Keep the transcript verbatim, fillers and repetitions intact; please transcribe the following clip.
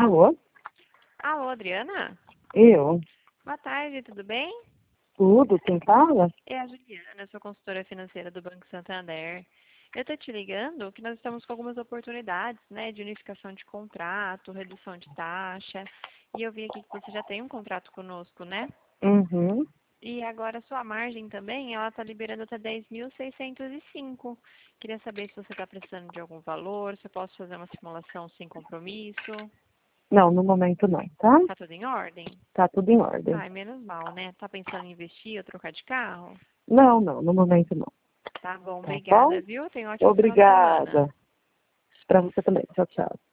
Alô? Alô, Adriana? Eu? Boa tarde, tudo bem? Tudo? Quem fala? É a Juliana, eu sou consultora financeira do Banco Santander. Eu tô te ligando que nós estamos com algumas oportunidades, né, de unificação de contrato, redução de taxa. E eu vi aqui que você já tem um contrato conosco, né? Uhum. E agora a sua margem também, ela tá liberando até dez mil seiscentos e cinco. Queria saber se você está precisando de algum valor, se eu posso fazer uma simulação sem compromisso. Não, no momento não, tá? Tá tudo em ordem? Tá tudo em ordem. Ai, menos mal, né? Tá pensando em investir ou trocar de carro? Não, não, no momento não. Tá bom, Tá obrigada, bom? viu? Tenha um ótimo final de semana. Obrigada. Pra você também. Tchau, tchau.